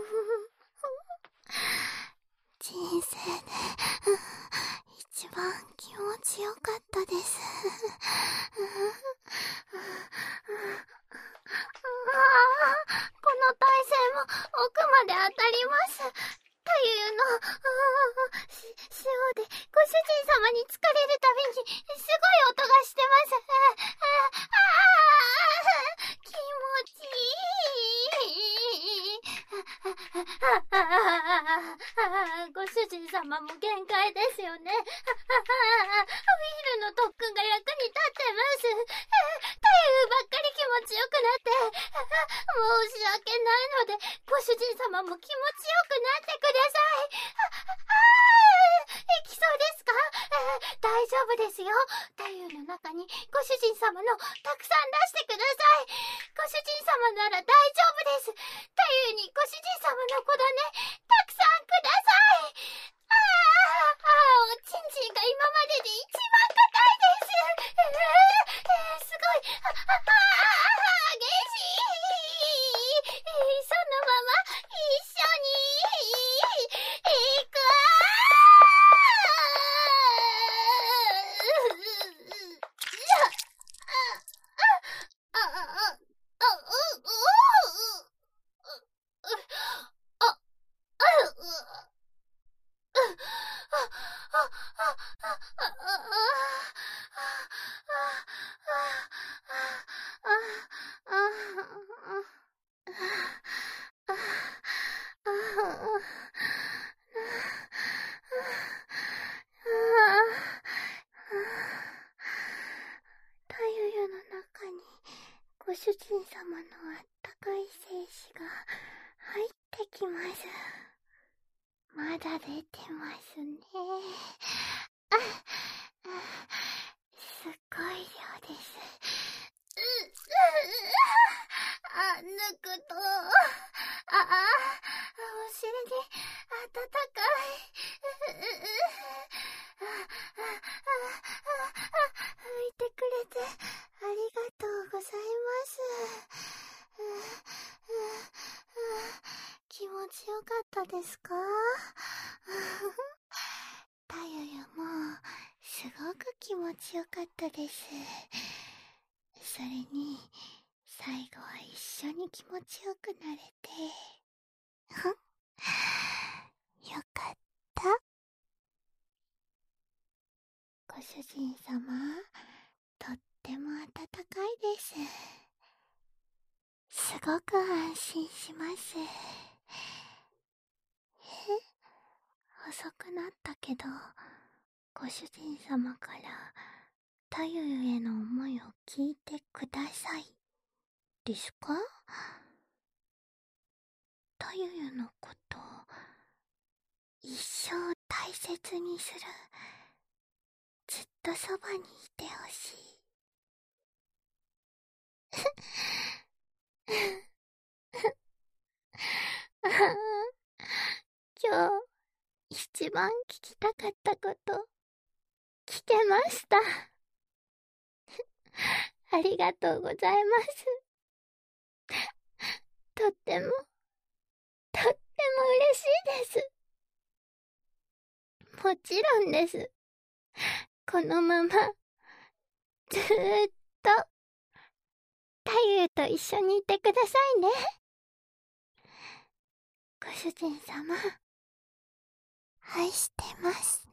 人生で一番気持ちよかったです。この体勢も奥まで当たります。太陽のし塩でご主人様に疲れるたびにすごい音がしてます。ああ気持ちいい。ご主人様も限界ですよね。ウィールの特訓が役に立ってます。太陽ばっかり気持ちよくなって、申し訳ないので、ご主人様も気持ちよくなってください。あ、あー、いきそうですか？大丈夫ですよ。太陽の中にご主人様のたくさん出してください。ご主人様なら大丈夫です。太陽にご主人様の子だね、たくさんください。ああ、ああ、おちんちんが今までで一番硬いです。えー、えー、すごい。あ、あ、あ、激しい。えー、そのまま一緒に行く。ああ、あ、あ、あ、あ、う、う、あ、あ、う、太陽の中にご主人様のあったかい精子が入ってきます。まだ出てますね。あ、すっごい量です。う、う、あ、抜くと、あ、あ、お尻に温かい。う、う、う、あ、あ、あ、あ、拭いてくれてありがとうございます。う、う、気持ちよかったですか？太陽もすごく気持ちよかったです。それに最後は一緒に気持ちよくなれてよかった。ご主人様、とっても温かいです。すごく安心します。え、遅くなったけど、ご主人様から太陽への思いを聞いてくださいですか？太夫のこと一生大切にする。ずっとそばにいてほしい。今日一番聞きたかったこと聞けました。ありがとうございます。とってもとっても嬉しいです。もちろんです。このままずーっと太夫と一緒にいてくださいね。ご主人様、愛してます。